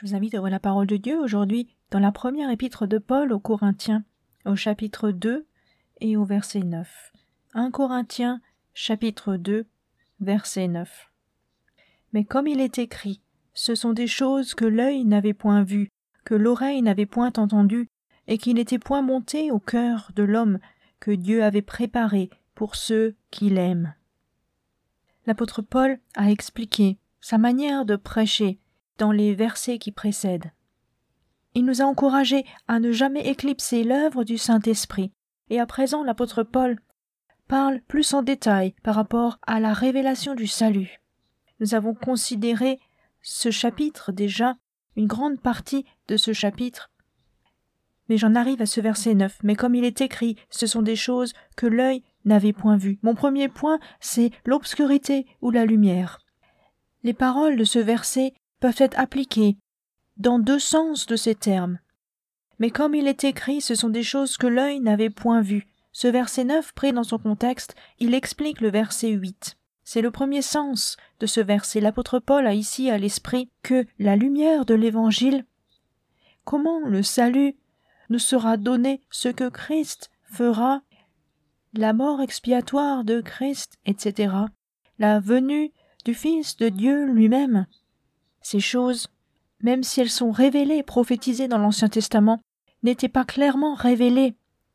Je vous invite à ouvrir la parole de Dieu aujourd'hui dans la première épître de Paul aux Corinthiens, au chapitre 2 et au verset 9. 1 Corinthiens, chapitre 2, verset 9. Mais comme il est écrit, ce sont des choses que l'œil n'avait point vues, que l'oreille n'avait point entendues, et qui n'étaient point montées au cœur de l'homme, que Dieu avait préparé pour ceux qui l'aiment. L'apôtre Paul a expliqué sa manière de prêcher dans les versets qui précèdent. Il nous a encouragés à ne jamais éclipser l'œuvre du Saint-Esprit, et à présent l'apôtre Paul parle plus en détail par rapport à la révélation du salut. Nous avons considéré ce chapitre déjà, une grande partie de ce chapitre, mais j'en arrive à ce verset 9. Mais comme il est écrit, ce sont des choses que l'œil n'avait point vues. Mon premier point, c'est l'obscurité ou la lumière. Les paroles de ce verset peuvent être appliquées dans deux sens de ces termes. Mais comme il est écrit, ce sont des choses que l'œil n'avait point vues. Ce verset 9, pris dans son contexte, il explique le verset 8. C'est le premier sens de ce verset. L'apôtre Paul a ici à l'esprit que la lumière de l'Évangile, comment le salut nous sera donné, ce que Christ fera, la mort expiatoire de Christ, etc., la venue du Fils de Dieu lui-même. Ces choses, même si elles sont révélées, prophétisées dans l'Ancien Testament, n'étaient pas clairement révélées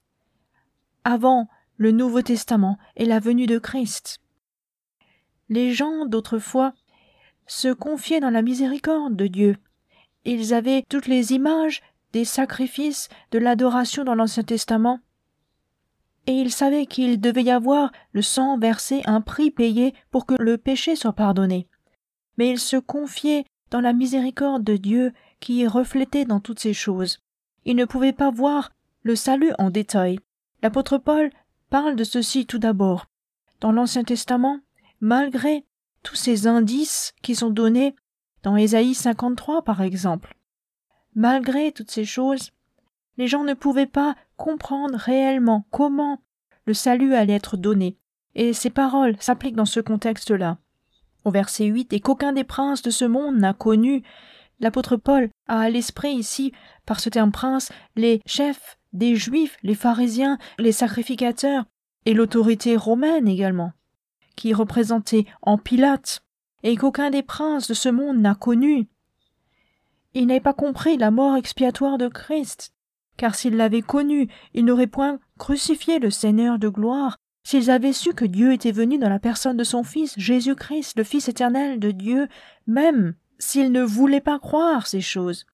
avant le Nouveau Testament et la venue de Christ. Les gens d'autrefois se confiaient dans la miséricorde de Dieu. Ils avaient toutes les images des sacrifices, de l'adoration dans l'Ancien Testament, et ils savaient qu'il devait y avoir le sang versé, un prix payé pour que le péché soit pardonné. Mais ils se confiaient dans la miséricorde de Dieu qui est reflétée dans toutes ces choses. Ils ne pouvaient pas voir le salut en détail. L'apôtre Paul parle de ceci tout d'abord. Dans l'Ancien Testament, malgré tous ces indices qui sont donnés dans Ésaïe 53 par exemple, malgré toutes ces choses, les gens ne pouvaient pas comprendre réellement comment le salut allait être donné. Et ces paroles s'appliquent dans ce contexte-là. Au verset 8, « Et qu'aucun des princes de ce monde n'a connu », l'apôtre Paul a à l'esprit ici, par ce terme prince, les chefs des Juifs, les pharisiens, les sacrificateurs, et l'autorité romaine également, qui représentait en Pilate, et qu'aucun des princes de ce monde n'a connu. Ils n'avaient pas compris la mort expiatoire de Christ, car s'ils l'avaient connu, ils n'auraient point crucifié le Seigneur de gloire. S'ils avaient su que Dieu était venu dans la personne de son Fils, Jésus-Christ, le Fils éternel de Dieu, même s'ils ne voulaient pas croire ces choses,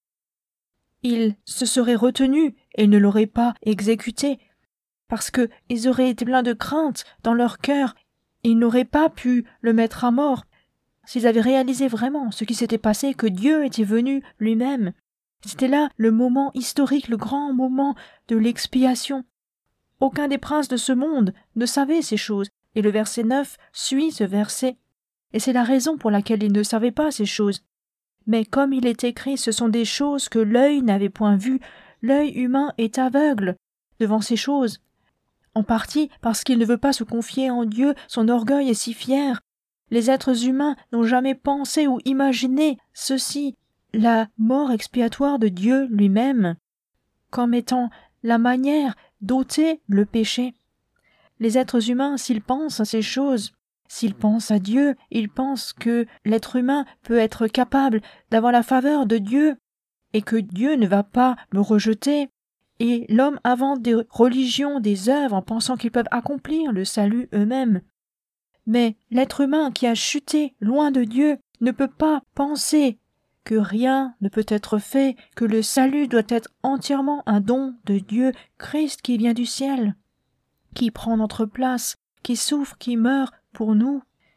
ils se seraient retenus et ne l'auraient pas exécuté, parce qu'ils auraient été pleins de crainte dans leur cœur, ils n'auraient pas pu le mettre à mort. S'ils avaient réalisé vraiment ce qui s'était passé, que Dieu était venu lui-même, c'était là le moment historique, le grand moment de l'expiation. Aucun des princes de ce monde ne savait ces choses, et le verset 9 suit ce verset. Et c'est la raison pour laquelle ils ne savaient pas ces choses. Mais comme il est écrit, ce sont des choses que l'œil n'avait point vues. L'œil humain est aveugle devant ces choses. En partie parce qu'il ne veut pas se confier en Dieu, son orgueil est si fier. Les êtres humains n'ont jamais pensé ou imaginé ceci, la mort expiatoire de Dieu lui-même, comme étant la manière d'ôter le péché. Les êtres humains, s'ils pensent à ces choses, s'ils pensent à Dieu, ils pensent que l'être humain peut être capable d'avoir la faveur de Dieu et que Dieu ne va pas me rejeter. Et l'homme invente des religions, des œuvres en pensant qu'ils peuvent accomplir le salut eux-mêmes. Mais l'être humain qui a chuté loin de Dieu ne peut pas penser que rien ne peut être fait, que le salut doit être entièrement un don de Dieu, Christ qui vient du ciel, qui prend notre place, qui souffre, qui meurt pour nous.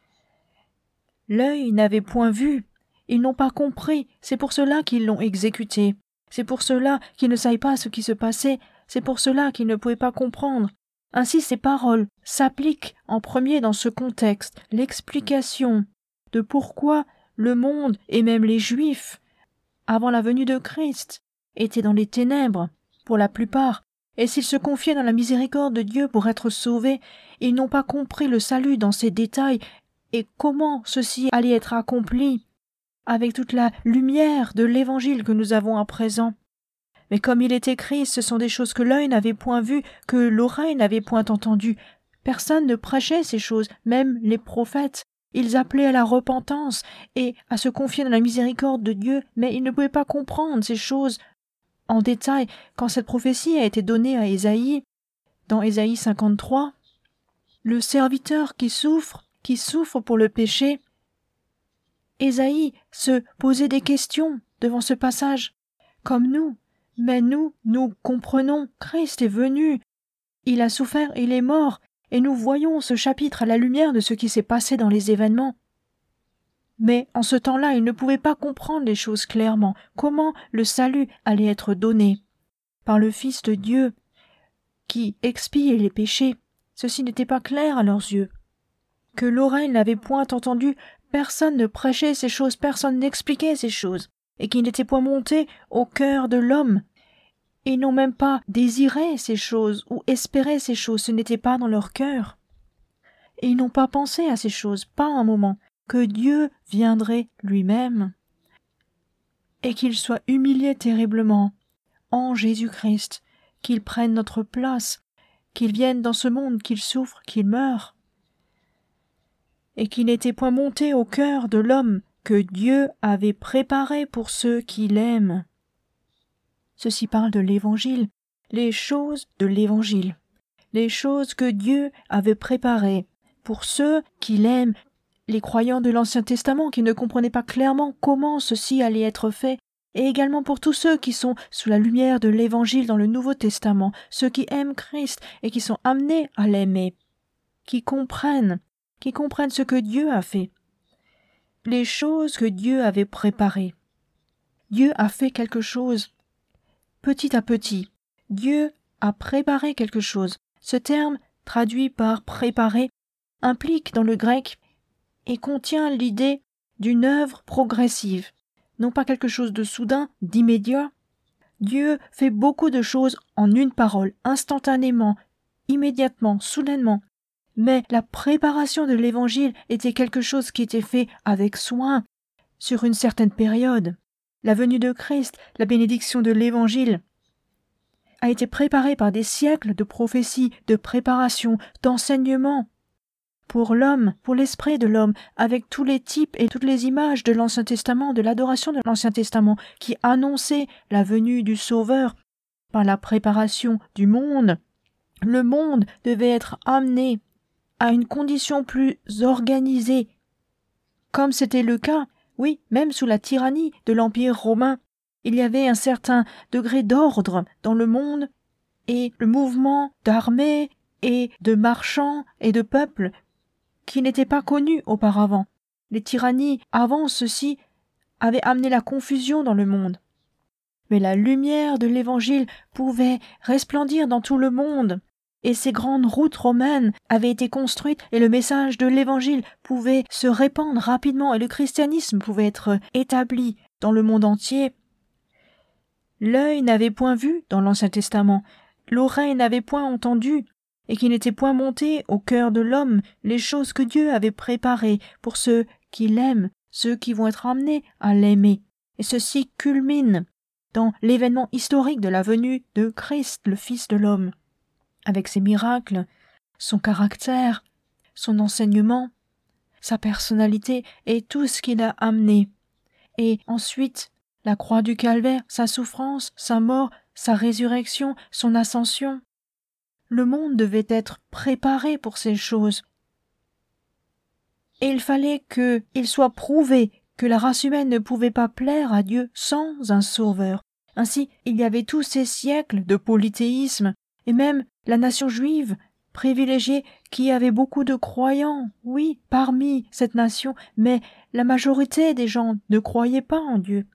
L'œil n'avait point vu, ils n'ont pas compris, c'est pour cela qu'ils l'ont exécuté, c'est pour cela qu'ils ne savaient pas ce qui se passait, c'est pour cela qu'ils ne pouvaient pas comprendre. Ainsi ces paroles s'appliquent en premier dans ce contexte, l'explication de pourquoi le monde et même les Juifs, avant la venue de Christ, étaient dans les ténèbres, pour la plupart, et s'ils se confiaient dans la miséricorde de Dieu pour être sauvés, ils n'ont pas compris le salut dans ses détails et comment ceci allait être accompli. avec toute la lumière de l'Évangile que nous avons à présent. Mais comme il est écrit, ce sont des choses que l'œil n'avait point vues, que l'oreille n'avait point entendues. Personne ne prêchait ces choses, même les prophètes. Ils appelaient à la repentance et à se confier dans la miséricorde de Dieu, mais ils ne pouvaient pas comprendre ces choses en détail. Quand cette prophétie a été donnée à Ésaïe, dans Ésaïe 53, le serviteur qui souffre pour le péché, Ésaïe se posait des questions devant ce passage, comme nous. Mais nous comprenons, Christ est venu, il a souffert, il est mort, et nous voyons ce chapitre à la lumière de ce qui s'est passé dans les événements. Mais en ce temps-là, il ne pouvait pas comprendre les choses clairement, comment le salut allait être donné par le Fils de Dieu qui expie les péchés. Ceci n'était pas clair à leurs yeux. Que l'oreille n'avait point entendu, personne ne prêchait ces choses, personne n'expliquait ces choses, et qui n'était point monté au cœur de l'homme. Ils n'ont même pas désiré ces choses ou espéré ces choses, ce n'était pas dans leur cœur. Et ils n'ont pas pensé à ces choses, pas un moment, que Dieu viendrait lui-même et qu'il soit humilié terriblement en Jésus-Christ, qu'il prenne notre place, qu'il vienne dans ce monde, qu'il souffre, qu'il meure, et qu'il n'était point monté au cœur de l'homme que Dieu avait préparé pour ceux qui l'aiment. Ceci parle de l'Évangile, les choses de l'Évangile, les choses que Dieu avait préparées pour ceux qui l'aiment, les croyants de l'Ancien Testament qui ne comprenaient pas clairement comment ceci allait être fait, et également pour tous ceux qui sont sous la lumière de l'Évangile dans le Nouveau Testament, ceux qui aiment Christ et qui sont amenés à l'aimer, qui comprennent ce que Dieu a fait, les choses que Dieu avait préparées. Dieu a fait quelque chose. Petit à petit, Dieu a préparé quelque chose. Ce terme, traduit par préparer, implique dans le grec et contient l'idée d'une œuvre progressive, non pas quelque chose de soudain, d'immédiat. Dieu fait beaucoup de choses en une parole, instantanément, immédiatement, soudainement. Mais la préparation de l'Évangile était quelque chose qui était fait avec soin, sur une certaine période. La venue de Christ, la bénédiction de l'Évangile, a été préparée par des siècles de prophéties, de préparation, d'enseignement, pour l'homme, pour l'esprit de l'homme, avec tous les types et toutes les images de l'Ancien Testament, de l'adoration de l'Ancien Testament, qui annonçaient la venue du Sauveur par la préparation du monde. Le monde devait être amené à une condition plus organisée, comme c'était le cas, oui, même sous la tyrannie de l'Empire romain. Il y avait un certain degré d'ordre dans le monde, et le mouvement d'armées et de marchands et de peuples qui n'étaient pas connus auparavant. Les tyrannies avant ceci avaient amené la confusion dans le monde. Mais la lumière de l'Évangile pouvait resplendir dans tout le monde, et ces grandes routes romaines avaient été construites, et le message de l'Évangile pouvait se répandre rapidement, et le christianisme pouvait être établi dans le monde entier. L'œil n'avait point vu dans l'Ancien Testament, l'oreille n'avait point entendu, et qui n'était point monté au cœur de l'homme les choses que Dieu avait préparées pour ceux qui l'aiment, ceux qui vont être amenés à l'aimer. Et ceci culmine dans l'événement historique de la venue de Christ, le Fils de l'homme, avec ses miracles, son caractère, son enseignement, sa personnalité et tout ce qu'il a amené. Et ensuite, la croix du calvaire, sa souffrance, sa mort, sa résurrection, son ascension. Le monde devait être préparé pour ces choses. Et il fallait qu'il soit prouvé que la race humaine ne pouvait pas plaire à Dieu sans un sauveur. Ainsi, il y avait tous ces siècles de polythéisme, et même la nation juive, privilégiée, qui avait beaucoup de croyants, oui, parmi cette nation, mais la majorité des gens ne croyaient pas en Dieu.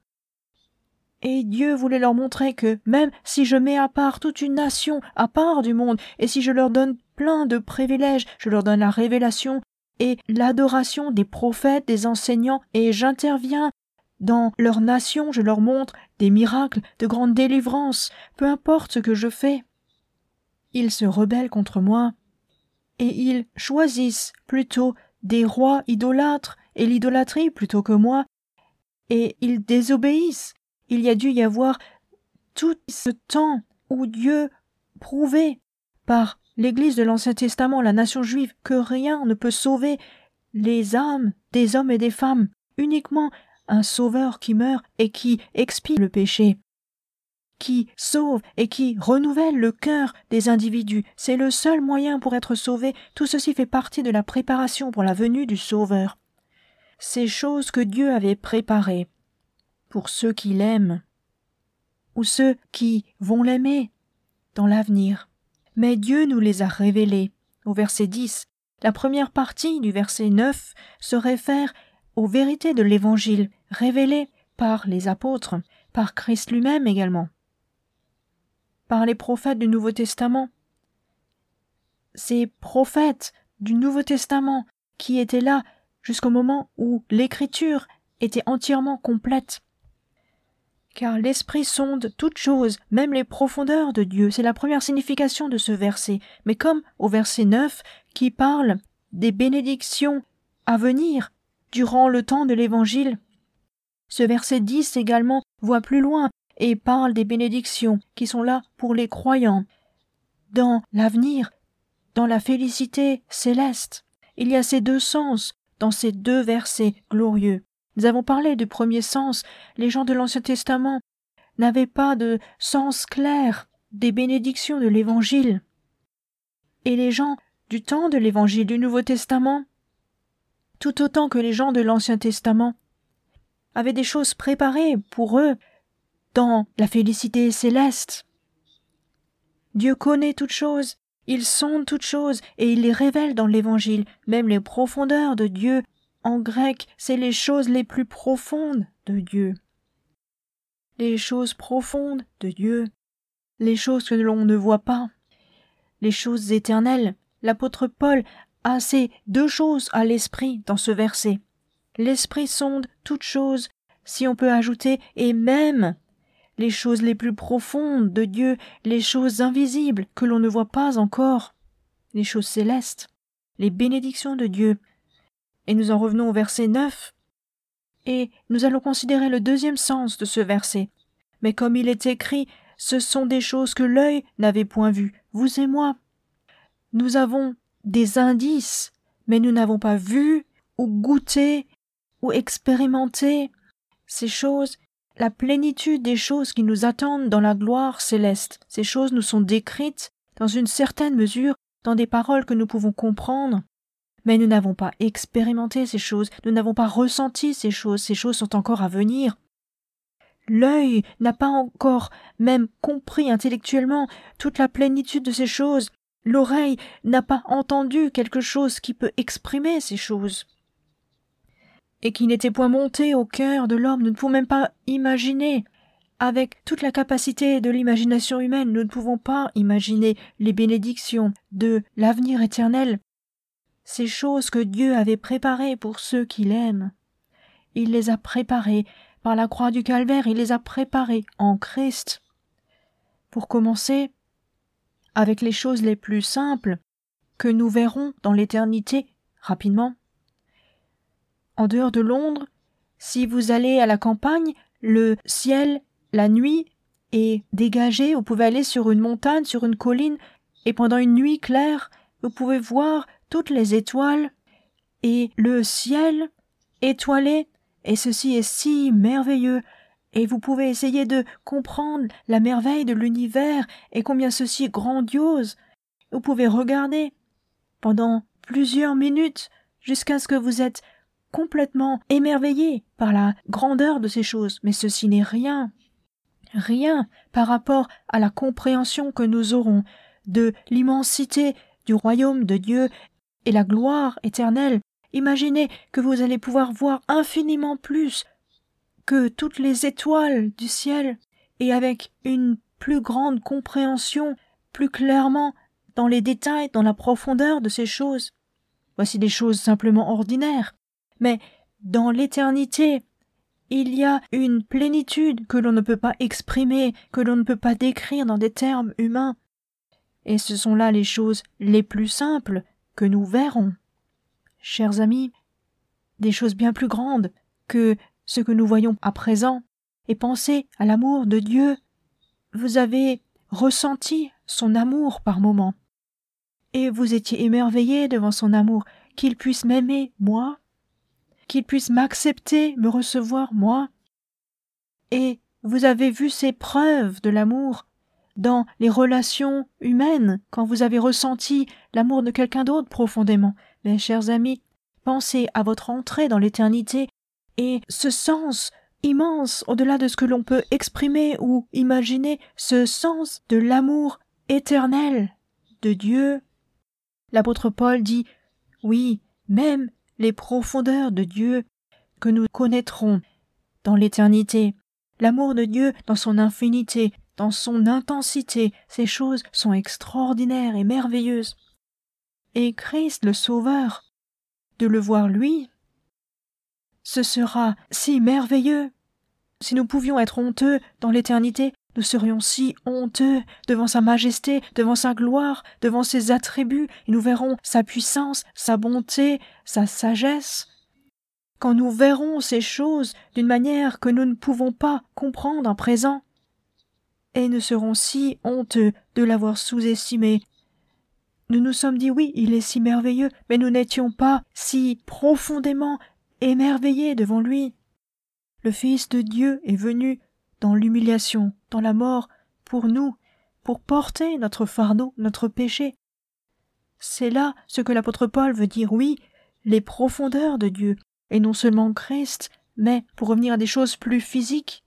Et Dieu voulait leur montrer que même si je mets à part toute une nation, à part du monde, et si je leur donne plein de privilèges, je leur donne la révélation et l'adoration des prophètes, des enseignants, et j'interviens dans leur nation, je leur montre des miracles, de grandes délivrances, peu importe ce que je fais. Ils se rebellent contre moi, et ils choisissent plutôt des rois idolâtres et l'idolâtrie plutôt que moi, et ils désobéissent. Il y a dû y avoir tout ce temps où Dieu prouvait par l'Église de l'Ancien Testament, la nation juive, que rien ne peut sauver les âmes des hommes et des femmes, uniquement un sauveur qui meurt et qui expie le péché, qui sauve et qui renouvelle le cœur des individus. C'est le seul moyen pour être sauvé. Tout ceci fait partie de la préparation pour la venue du Sauveur. Ces choses que Dieu avait préparées pour ceux qui l'aiment, ou ceux qui vont l'aimer dans l'avenir. Mais Dieu nous les a révélées. Au verset 10, la première partie du verset 9 se réfère aux vérités de l'Évangile, révélées par les apôtres, par Christ lui-même également, par les prophètes du Nouveau Testament. Ces prophètes du Nouveau Testament qui étaient là jusqu'au moment où l'Écriture était entièrement complète. Car l'Esprit sonde toutes choses, même les profondeurs de Dieu. C'est la première signification de ce verset. Mais comme au verset 9, qui parle des bénédictions à venir durant le temps de l'Évangile, ce verset 10 également voit plus loin et parle des bénédictions qui sont là pour les croyants, dans l'avenir, dans la félicité céleste. Il y a ces deux sens dans ces deux versets glorieux. Nous avons parlé du premier sens. Les gens de l'Ancien Testament n'avaient pas de sens clair des bénédictions de l'Évangile. Et les gens du temps de l'Évangile du Nouveau Testament, tout autant que les gens de l'Ancien Testament, avaient des choses préparées pour eux dans la félicité céleste. Dieu connaît toutes choses, il sonde toutes choses et il les révèle dans l'Évangile, même les profondeurs de Dieu. En grec, c'est les choses les plus profondes de Dieu. Les choses profondes de Dieu, les choses que l'on ne voit pas, les choses éternelles. L'apôtre Paul a ces deux choses à l'esprit dans ce verset. L'Esprit sonde toutes choses, si on peut ajouter, et même les choses les plus profondes de Dieu, les choses invisibles que l'on ne voit pas encore, les choses célestes, les bénédictions de Dieu. Et nous en revenons au verset 9, et nous allons considérer le deuxième sens de ce verset. Mais comme il est écrit, ce sont des choses que l'œil n'avait point vues, vous et moi. Nous avons des indices, mais nous n'avons pas vu ou goûté ou expérimenté ces choses, la plénitude des choses qui nous attendent dans la gloire céleste. Ces choses nous sont décrites dans une certaine mesure, dans des paroles que nous pouvons comprendre, mais nous n'avons pas expérimenté ces choses, nous n'avons pas ressenti ces choses sont encore à venir. L'œil n'a pas encore même compris intellectuellement toute la plénitude de ces choses, l'oreille n'a pas entendu quelque chose qui peut exprimer ces choses, et qui n'était point monté au cœur de l'homme. Nous ne pouvons même pas imaginer, avec toute la capacité de l'imagination humaine, nous ne pouvons pas imaginer les bénédictions de l'avenir éternel, ces choses que Dieu avait préparées pour ceux qui l'aiment. Il les a préparées par la croix du Calvaire, il les a préparées en Christ. Pour commencer, avec les choses les plus simples que nous verrons dans l'éternité rapidement. En dehors de Londres, si vous allez à la campagne, le ciel, la nuit, est dégagé. Vous pouvez aller sur une montagne, sur une colline, et pendant une nuit claire, vous pouvez voir toutes les étoiles et le ciel étoilé, et ceci est si merveilleux. Et vous pouvez essayer de comprendre la merveille de l'univers et combien ceci est grandiose. Vous pouvez regarder pendant plusieurs minutes jusqu'à ce que vous êtes complètement émerveillé par la grandeur de ces choses. Mais ceci n'est rien par rapport à la compréhension que nous aurons de l'immensité du royaume de Dieu et la gloire éternelle. Imaginez que vous allez pouvoir voir infiniment plus que toutes les étoiles du ciel, et avec une plus grande compréhension, plus clairement, dans les détails, dans la profondeur de ces choses. Voici des choses simplement ordinaires, mais dans l'éternité, il y a une plénitude que l'on ne peut pas exprimer, que l'on ne peut pas décrire dans des termes humains. Et ce sont là les choses les plus simples que nous verrons. Chers amis, des choses bien plus grandes que ce que nous voyons à présent et pensez à l'amour de Dieu. Vous avez ressenti son amour par moments et vous étiez émerveillé devant son amour, qu'il puisse m'aimer, moi, qu'il puisse m'accepter, me recevoir, moi. Et vous avez vu ces preuves de l'amour dans les relations humaines, quand vous avez ressenti l'amour de quelqu'un d'autre profondément. Mes chers amis, pensez à votre entrée dans l'éternité et ce sens immense, au-delà de ce que l'on peut exprimer ou imaginer, ce sens de l'amour éternel de Dieu. L'apôtre Paul dit, oui, même les profondeurs de Dieu que nous connaîtrons dans l'éternité, l'amour de Dieu dans son infinité, dans son intensité, ces choses sont extraordinaires et merveilleuses. Et Christ le Sauveur, de le voir lui, ce sera si merveilleux. Si nous pouvions être honteux dans l'éternité, nous serions si honteux devant sa majesté, devant sa gloire, devant ses attributs, et nous verrons sa puissance, sa bonté, sa sagesse. Quand nous verrons ces choses d'une manière que nous ne pouvons pas comprendre en présent, et nous serons si honteux de l'avoir sous-estimé. Nous nous sommes dit oui, il est si merveilleux, mais nous n'étions pas si profondément émerveillés devant lui. Le Fils de Dieu est venu dans l'humiliation, dans la mort, pour nous, pour porter notre fardeau, notre péché. C'est là ce que l'apôtre Paul veut dire, oui, les profondeurs de Dieu, et non seulement Christ, mais pour revenir à des choses plus physiques.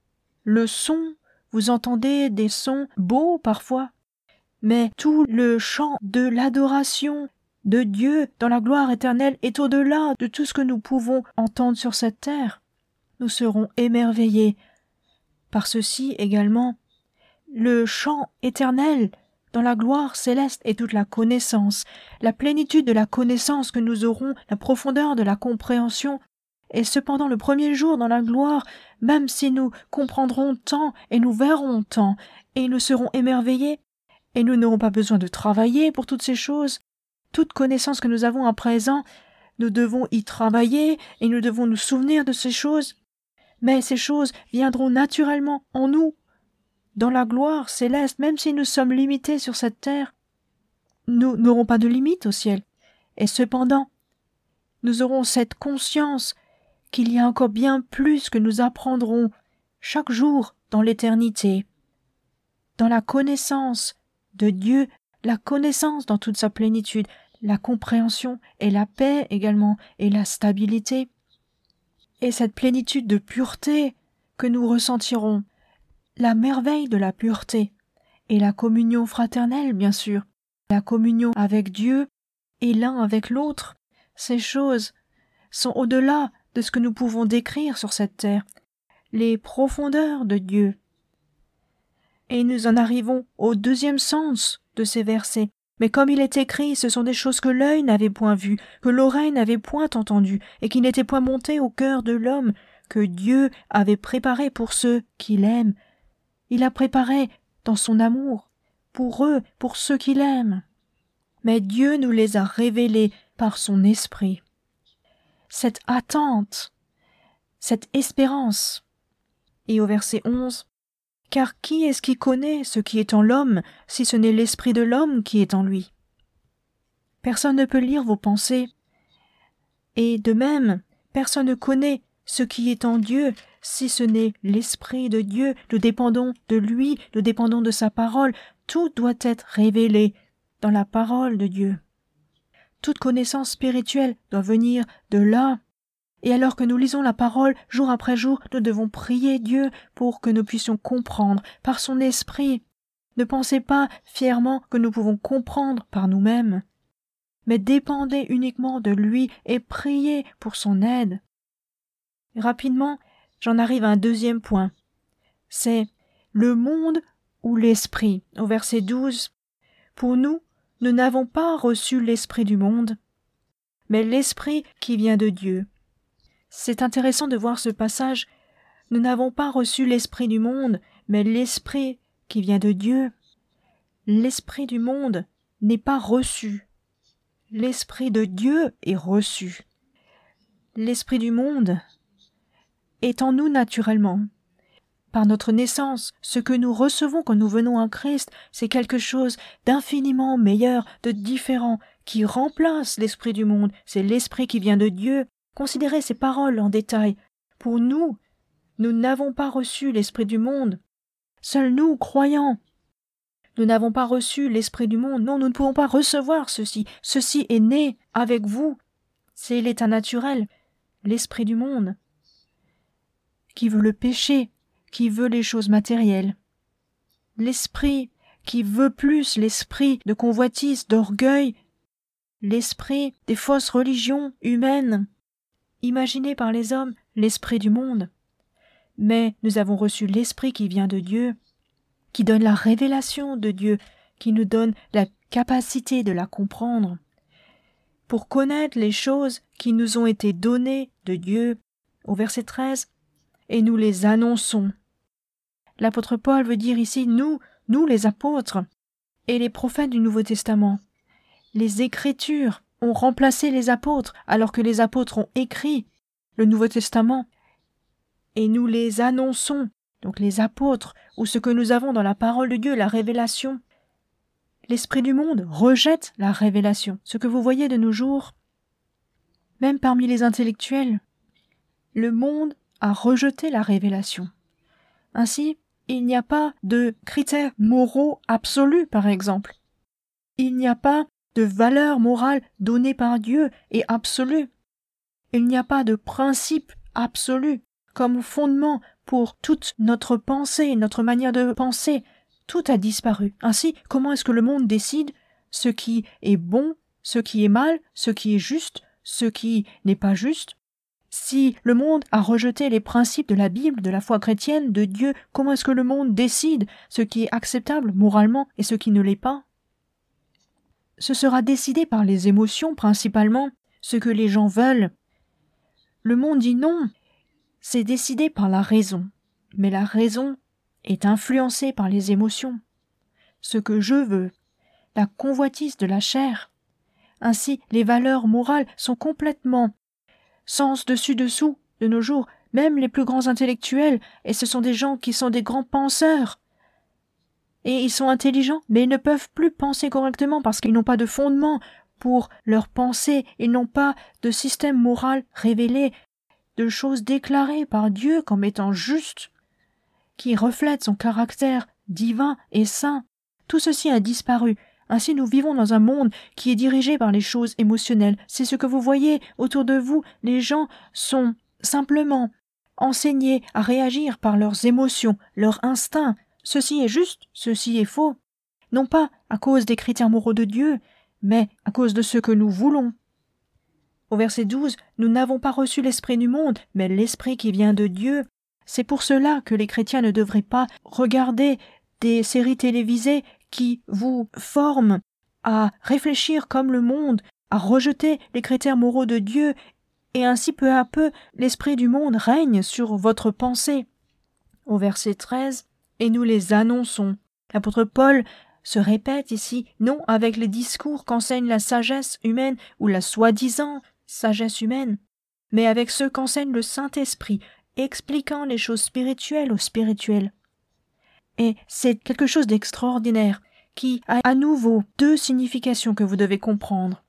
Le son, vous entendez des sons beaux parfois, mais tout le chant de l'adoration de Dieu dans la gloire éternelle est au-delà de tout ce que nous pouvons entendre sur cette terre. Nous serons émerveillés par ceci également. Le chant éternel dans la gloire céleste et toute la connaissance, la plénitude de la connaissance que nous aurons, la profondeur de la compréhension, et cependant le premier jour dans la gloire, même si nous comprendrons tant et nous verrons tant, et nous serons émerveillés, et nous n'aurons pas besoin de travailler pour toutes ces choses. Toute connaissance que nous avons à présent, nous devons y travailler, et nous devons nous souvenir de ces choses. Mais ces choses viendront naturellement en nous, dans la gloire céleste, même si nous sommes limités sur cette terre. Nous n'aurons pas de limite au ciel. Et cependant, nous aurons cette conscience qu'il y a encore bien plus que nous apprendrons chaque jour dans l'éternité, dans la connaissance de Dieu, la connaissance dans toute sa plénitude, la compréhension et la paix également, et la stabilité. Et cette plénitude de pureté que nous ressentirons, la merveille de la pureté, et la communion fraternelle, bien sûr, la communion avec Dieu et l'un avec l'autre, ces choses sont au-delà de ce que nous pouvons décrire sur cette terre, les profondeurs de Dieu. Et nous en arrivons au deuxième sens de ces versets. Mais comme il est écrit, ce sont des choses que l'œil n'avait point vues, que l'oreille n'avait point entendues, et qui n'étaient point montées au cœur de l'homme, que Dieu avait préparées pour ceux qui l'aiment. Il a préparé dans son amour, pour eux, pour ceux qui l'aiment. Mais Dieu nous les a révélées par son esprit. Cette attente, cette espérance. Et au verset 11, « Car qui est-ce qui connaît ce qui est en l'homme, si ce n'est l'esprit de l'homme qui est en lui ?» Personne ne peut lire vos pensées. Et de même, personne ne connaît ce qui est en Dieu, si ce n'est l'Esprit de Dieu. Nous dépendons de lui, nous dépendons de sa parole. Tout doit être révélé dans la parole de Dieu. Toute connaissance spirituelle doit venir de là. Et alors que nous lisons la parole jour après jour, nous devons prier Dieu pour que nous puissions comprendre par son esprit. Ne pensez pas fièrement que nous pouvons comprendre par nous-mêmes, mais dépendez uniquement de lui et priez pour son aide. Rapidement, j'en arrive à un deuxième point. C'est le monde ou l'esprit. Au verset 12, « Pour nous, nous n'avons pas reçu l'esprit du monde, mais l'esprit qui vient de Dieu. » C'est intéressant de voir ce passage. Nous n'avons pas reçu l'esprit du monde, mais l'esprit qui vient de Dieu. L'esprit du monde n'est pas reçu. L'esprit de Dieu est reçu. L'esprit du monde est en nous naturellement. Par notre naissance, ce que nous recevons quand nous venons à Christ, c'est quelque chose d'infiniment meilleur, de différent, qui remplace l'esprit du monde. C'est l'esprit qui vient de Dieu. Considérez ces paroles en détail. Pour nous, nous n'avons pas reçu l'esprit du monde. Seuls nous, croyants, nous n'avons pas reçu l'esprit du monde. Non, nous ne pouvons pas recevoir ceci. Ceci est né avec vous. C'est l'état naturel, l'esprit du monde, qui veut le péché, qui veut les choses matérielles. L'esprit qui veut plus, l'esprit de convoitise, d'orgueil, l'esprit des fausses religions humaines, imaginées par les hommes, l'esprit du monde. Mais nous avons reçu l'esprit qui vient de Dieu, qui donne la révélation de Dieu, qui nous donne la capacité de la comprendre, pour connaître les choses qui nous ont été données de Dieu. Au verset 13, et nous les annonçons. L'apôtre Paul veut dire ici nous les apôtres et les prophètes du Nouveau Testament. Les Écritures ont remplacé les apôtres alors que les apôtres ont écrit le Nouveau Testament. Et nous les annonçons, donc les apôtres, ou ce que nous avons dans la parole de Dieu, la révélation. L'esprit du monde rejette la révélation. Ce que vous voyez de nos jours, même parmi les intellectuels, le monde a rejeté la révélation. Ainsi, il n'y a pas de critères moraux absolus, par exemple. Il n'y a pas de valeur morale donnée par Dieu et absolue. Il n'y a pas de principe absolu comme fondement pour toute notre pensée, notre manière de penser. Tout a disparu. Ainsi, comment est-ce que le monde décide ce qui est bon, ce qui est mal, ce qui est juste, ce qui n'est pas juste? Si le monde a rejeté les principes de la Bible, de la foi chrétienne, de Dieu, comment est-ce que le monde décide ce qui est acceptable moralement et ce qui ne l'est pas? Ce sera décidé par les émotions principalement, ce que les gens veulent. Le monde dit non, c'est décidé par la raison, mais la raison est influencée par les émotions. Ce que je veux, la convoitise de la chair. Ainsi, les valeurs morales sont complètement sens dessus-dessous de nos jours, même les plus grands intellectuels, et ce sont des gens qui sont des grands penseurs. Et ils sont intelligents, mais ils ne peuvent plus penser correctement parce qu'ils n'ont pas de fondement pour leur pensée, ils n'ont pas de système moral révélé, de choses déclarées par Dieu comme étant justes, qui reflètent son caractère divin et saint. Tout ceci a disparu. Ainsi, nous vivons dans un monde qui est dirigé par les choses émotionnelles. C'est ce que vous voyez autour de vous. Les gens sont simplement enseignés à réagir par leurs émotions, leurs instincts. Ceci est juste, ceci est faux. Non pas à cause des critères moraux de Dieu, mais à cause de ce que nous voulons. Au verset 12, nous n'avons pas reçu l'esprit du monde, mais l'esprit qui vient de Dieu. C'est pour cela que les chrétiens ne devraient pas regarder des séries télévisées qui vous forment à réfléchir comme le monde, à rejeter les critères moraux de Dieu, et ainsi peu à peu l'esprit du monde règne sur votre pensée. Au verset 13, et nous les annonçons. L'apôtre Paul se répète ici, non avec les discours qu'enseigne la sagesse humaine ou la soi-disant sagesse humaine, mais avec ceux qu'enseigne le Saint-Esprit, expliquant les choses spirituelles aux spirituels. Et c'est quelque chose d'extraordinaire qui a à nouveau deux significations que vous devez comprendre.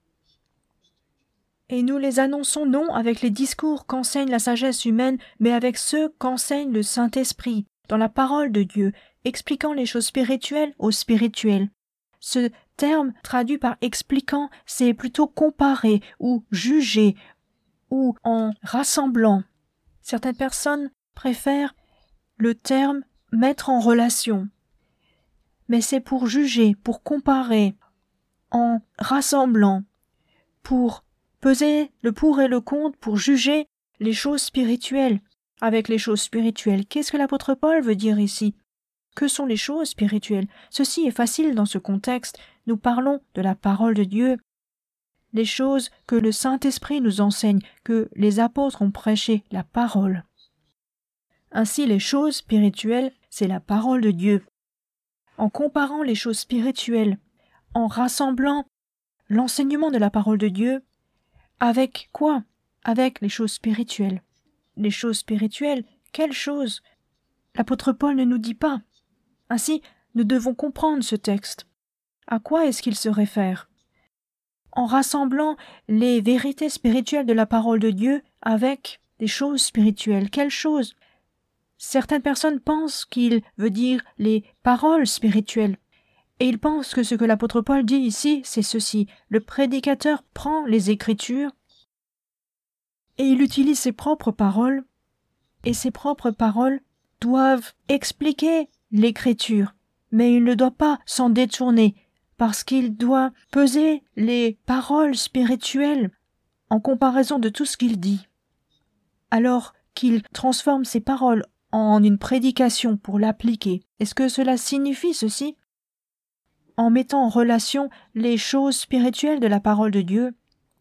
Et nous les annonçons non avec les discours qu'enseigne la sagesse humaine, mais avec ceux qu'enseigne le Saint-Esprit, dans la parole de Dieu, expliquant les choses spirituelles aux spirituels. Ce terme traduit par expliquant, c'est plutôt comparer ou juger ou en rassemblant. Certaines personnes préfèrent le terme mettre en relation. Mais c'est pour juger, pour comparer, en rassemblant, pour peser le pour et le contre, pour juger les choses spirituelles avec les choses spirituelles. Qu'est-ce que l'apôtre Paul veut dire ici? Que sont les choses spirituelles? Ceci est facile dans ce contexte. Nous parlons de la parole de Dieu, les choses que le Saint-Esprit nous enseigne, que les apôtres ont prêché, la parole. Ainsi, les choses spirituelles, c'est la parole de Dieu. En comparant les choses spirituelles, en rassemblant l'enseignement de la parole de Dieu, avec quoi? Avec les choses spirituelles. les choses spirituelles. Quelles choses? L'apôtre Paul ne nous dit pas. Ainsi, nous devons comprendre ce texte. À quoi est-ce qu'il se réfère? En rassemblant les vérités spirituelles de la parole de Dieu avec des choses spirituelles. Quelles choses? Certaines personnes pensent qu'il veut dire les paroles spirituelles. Et ils pensent que ce que l'apôtre Paul dit ici, c'est ceci. Le prédicateur prend les Écritures et il utilise ses propres paroles, et ses propres paroles doivent expliquer l'Écriture, mais il ne doit pas s'en détourner, parce qu'il doit peser les paroles spirituelles en comparaison de tout ce qu'il dit. Alors qu'il transforme ses paroles en une prédication pour l'appliquer, est-ce que cela signifie ceci? En mettant en relation les choses spirituelles de la parole de Dieu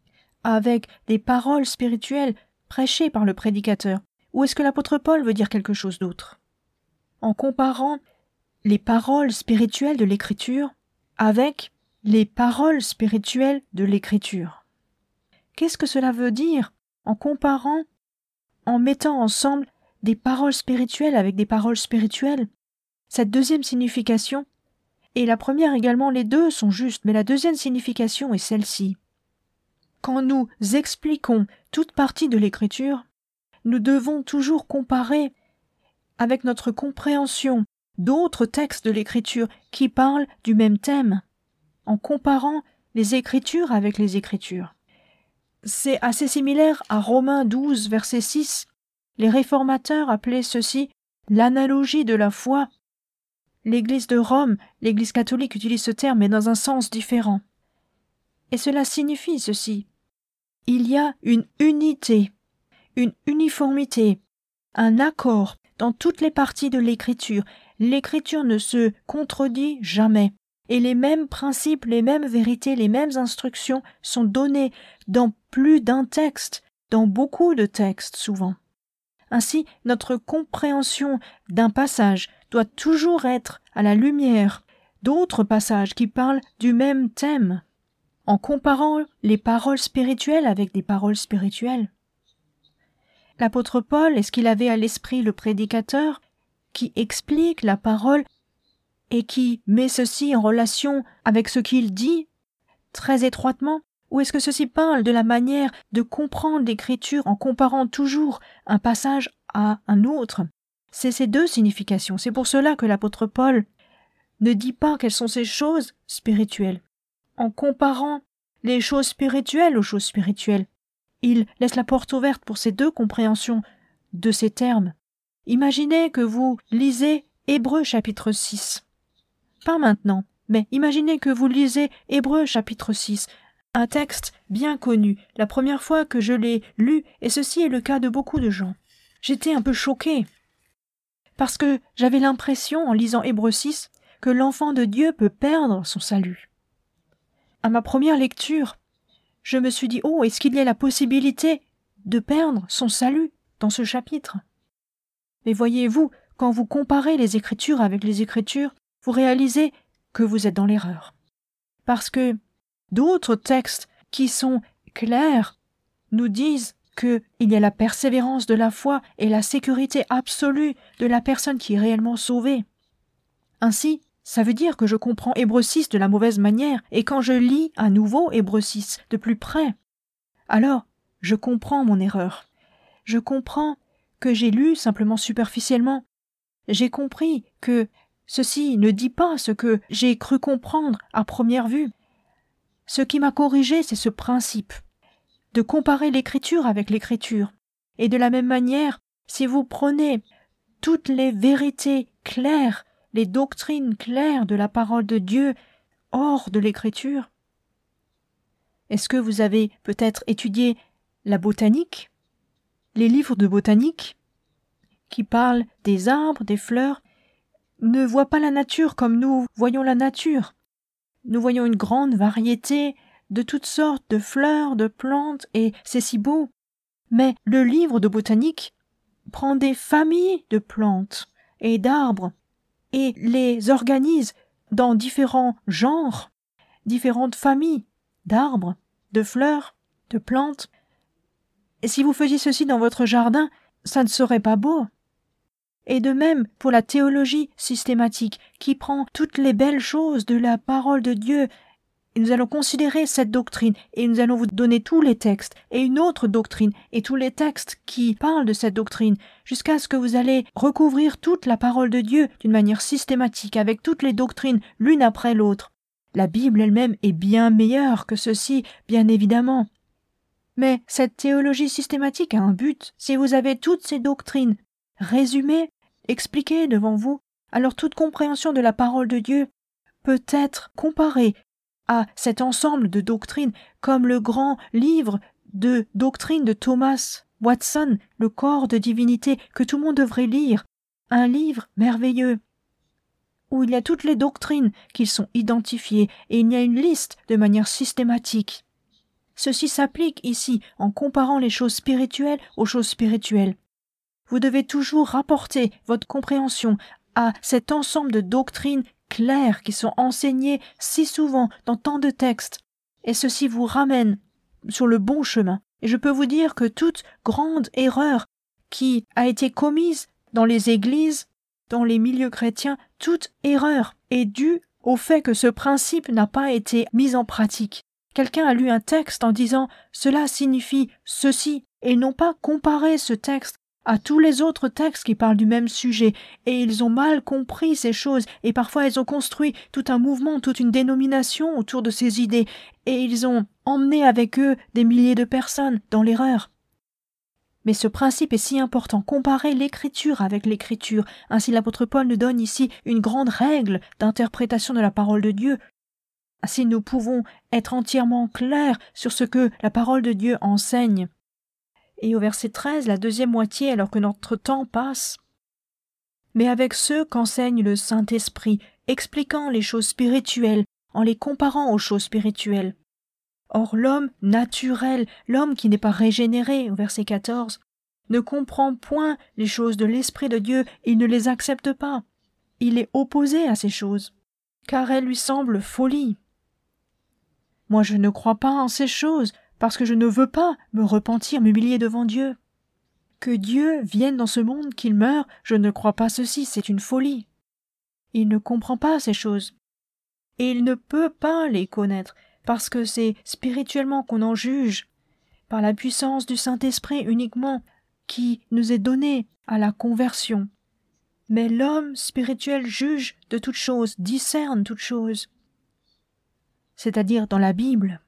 avec des paroles spirituelles prêchées par le prédicateur, ou est-ce que l'apôtre Paul veut dire quelque chose d'autre? En comparant les paroles spirituelles de l'Écriture avec les paroles spirituelles de l'Écriture. Qu'est-ce que cela veut dire en comparant, en mettant ensemble des paroles spirituelles avec des paroles spirituelles? Cette deuxième signification, et la première également, les deux sont justes, mais la deuxième signification est celle-ci. Quand nous expliquons toute partie de l'Écriture, nous devons toujours comparer avec notre compréhension d'autres textes de l'Écriture qui parlent du même thème, en comparant les Écritures avec les Écritures. C'est assez similaire à Romains 12, verset 6. Les réformateurs appelaient ceci l'analogie de la foi. L'Église de Rome, l'Église catholique utilise ce terme, mais dans un sens différent. Et cela signifie ceci. Il y a une unité, une uniformité, un accord dans toutes les parties de l'Écriture. L'Écriture ne se contredit jamais. Et les mêmes principes, les mêmes vérités, les mêmes instructions sont données dans plus d'un texte, dans beaucoup de textes souvent. Ainsi, notre compréhension d'un passage doit toujours être à la lumière d'autres passages qui parlent du même thème, en comparant les paroles spirituelles avec des paroles spirituelles. L'apôtre Paul, est-ce qu'il avait à l'esprit le prédicateur qui explique la parole et qui met ceci en relation avec ce qu'il dit très étroitement? Ou est-ce que ceci parle de la manière de comprendre l'Écriture en comparant toujours un passage à un autre? C'est ces deux significations. C'est pour cela que l'apôtre Paul ne dit pas quelles sont ces choses spirituelles. En comparant les choses spirituelles aux choses spirituelles, il laisse la porte ouverte pour ces deux compréhensions de ces termes. Imaginez que vous lisez Hébreux chapitre 6. Pas maintenant, mais imaginez que vous lisez Hébreux chapitre 6, un texte bien connu, la première fois que je l'ai lu, et ceci est le cas de beaucoup de gens. J'étais un peu choquée, parce que j'avais l'impression, en lisant Hébreux 6, que l'enfant de Dieu peut perdre son salut. À ma première lecture, je me suis dit, oh, est-ce qu'il y a la possibilité de perdre son salut dans ce chapitre? Mais voyez-vous, quand vous comparez les Écritures avec les Écritures, vous réalisez que vous êtes dans l'erreur. Parce que d'autres textes qui sont clairs nous disent qu'il y a la persévérance de la foi et la sécurité absolue de la personne qui est réellement sauvée. Ainsi, ça veut dire que je comprends Hébreux 6 de la mauvaise manière, et quand je lis à nouveau Hébreux 6 de plus près, alors je comprends mon erreur. Je comprends que j'ai lu simplement superficiellement. J'ai compris que ceci ne dit pas ce que j'ai cru comprendre à première vue. Ce qui m'a corrigé, c'est ce principe de comparer l'Écriture avec l'Écriture. Et de la même manière, si vous prenez toutes les vérités claires, les doctrines claires de la parole de Dieu hors de l'Écriture, est-ce que vous avez peut-être étudié la botanique, les livres de botanique, qui parlent des arbres, des fleurs, ne voient pas la nature comme nous voyons la nature. Nous voyons une grande variété de toutes sortes de fleurs, de plantes, et c'est si beau. Mais le livre de botanique prend des familles de plantes et d'arbres et les organise dans différents genres, différentes familles d'arbres, de fleurs, de plantes. Et si vous faisiez ceci dans votre jardin, ça ne serait pas beau. Et de même pour la théologie systématique, qui prend toutes les belles choses de la parole de Dieu. Et nous allons considérer cette doctrine, et nous allons vous donner tous les textes, et une autre doctrine, et tous les textes qui parlent de cette doctrine, jusqu'à ce que vous allez recouvrir toute la parole de Dieu d'une manière systématique, avec toutes les doctrines l'une après l'autre. La Bible elle-même est bien meilleure que ceci, bien évidemment. Mais cette théologie systématique a un but. Si vous avez toutes ces doctrines résumées, expliquées devant vous, alors toute compréhension de la parole de Dieu peut être comparée à cet ensemble de doctrines, comme le grand livre de doctrine de Thomas Watson, le corps de divinité, que tout le monde devrait lire, un livre merveilleux, où il y a toutes les doctrines qui sont identifiées, et il y a une liste de manière systématique. Ceci s'applique ici en comparant les choses spirituelles aux choses spirituelles. Vous devez toujours rapporter votre compréhension à cet ensemble de doctrines claires qui sont enseignées si souvent dans tant de textes, et ceci vous ramène sur le bon chemin. Et je peux vous dire que toute grande erreur qui a été commise dans les églises, dans les milieux chrétiens, toute erreur est due au fait que ce principe n'a pas été mis en pratique. Quelqu'un a lu un texte en disant « cela signifie ceci » et ils n'ont pas comparé ce texte à tous les autres textes qui parlent du même sujet, et ils ont mal compris ces choses, et parfois ils ont construit tout un mouvement, toute une dénomination autour de ces idées, et ils ont emmené avec eux des milliers de personnes dans l'erreur. Mais ce principe est si important, comparer l'écriture avec l'écriture. Ainsi l'apôtre Paul nous donne ici une grande règle d'interprétation de la parole de Dieu. Ainsi nous pouvons être entièrement clairs sur ce que la parole de Dieu enseigne. Et au verset 13, la deuxième moitié, alors que notre temps passe, « Mais avec ceux qu'enseigne le Saint-Esprit, expliquant les choses spirituelles, en les comparant aux choses spirituelles. Or l'homme naturel, l'homme qui n'est pas régénéré, au verset 14, ne comprend point les choses de l'Esprit de Dieu, il ne les accepte pas. Il est opposé à ces choses, car elles lui semblent folie. Moi je ne crois pas en ces choses, parce que je ne veux pas me repentir, m'humilier devant Dieu. Que Dieu vienne dans ce monde, qu'il meure, je ne crois pas ceci, c'est une folie. Il ne comprend pas ces choses. Et il ne peut pas les connaître, parce que c'est spirituellement qu'on en juge, par la puissance du Saint-Esprit uniquement, qui nous est donnée à la conversion. Mais l'homme spirituel juge de toutes choses, discerne toutes choses, c'est-à-dire dans la Bible,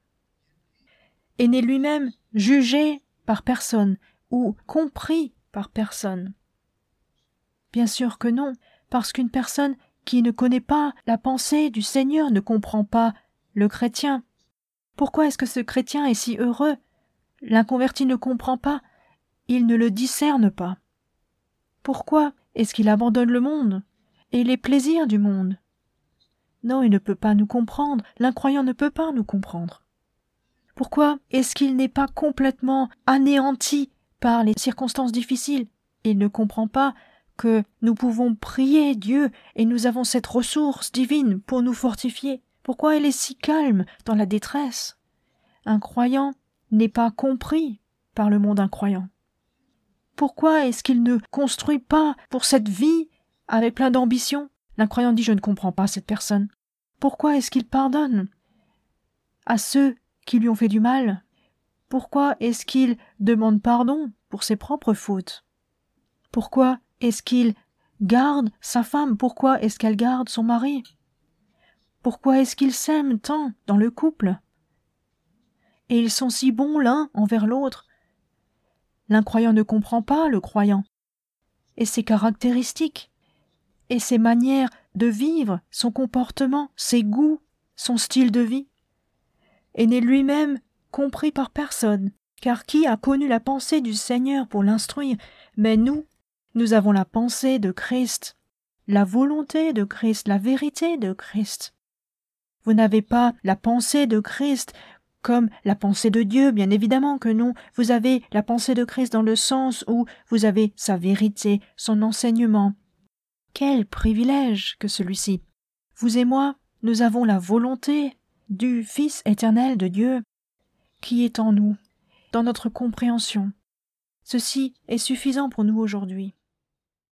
et n'est lui-même jugé par personne ou compris par personne. Bien sûr que non, parce qu'une personne qui ne connaît pas la pensée du Seigneur ne comprend pas le chrétien. Pourquoi est-ce que ce chrétien est si heureux? L'inconverti ne comprend pas, il ne le discerne pas. Pourquoi est-ce qu'il abandonne le monde et les plaisirs du monde? Non, il ne peut pas nous comprendre, l'incroyant ne peut pas nous comprendre. Pourquoi est-ce qu'il n'est pas complètement anéanti par les circonstances difficiles? Il ne comprend pas que nous pouvons prier Dieu et nous avons cette ressource divine pour nous fortifier. Pourquoi il est si calme dans la détresse? Un croyant n'est pas compris par le monde incroyant. Pourquoi est-ce qu'il ne construit pas pour cette vie avec plein d'ambition? L'incroyant dit « je ne comprends pas cette personne ». Pourquoi est-ce qu'il pardonne à ceux qui lui ont fait du mal? Pourquoi est-ce qu'il demande pardon pour ses propres fautes? Pourquoi est-ce qu'il garde sa femme? Pourquoi est-ce qu'elle garde son mari? Pourquoi est-ce qu'ils s'aiment tant dans le couple? Et ils sont si bons l'un envers l'autre. L'incroyant ne comprend pas le croyant, et ses caractéristiques, et ses manières de vivre, son comportement, ses goûts, son style de vie, et n'est lui-même compris par personne, car qui a connu la pensée du Seigneur pour l'instruire? Mais nous avons la pensée de Christ, la volonté de Christ, la vérité de Christ. Vous n'avez pas la pensée de Christ comme la pensée de Dieu, bien évidemment que non. Vous avez la pensée de Christ dans le sens où vous avez sa vérité, son enseignement. Quel privilège que celui-ci! Vous et moi, nous avons la volonté du Fils éternel de Dieu qui est en nous, dans notre compréhension. Ceci est suffisant pour nous aujourd'hui.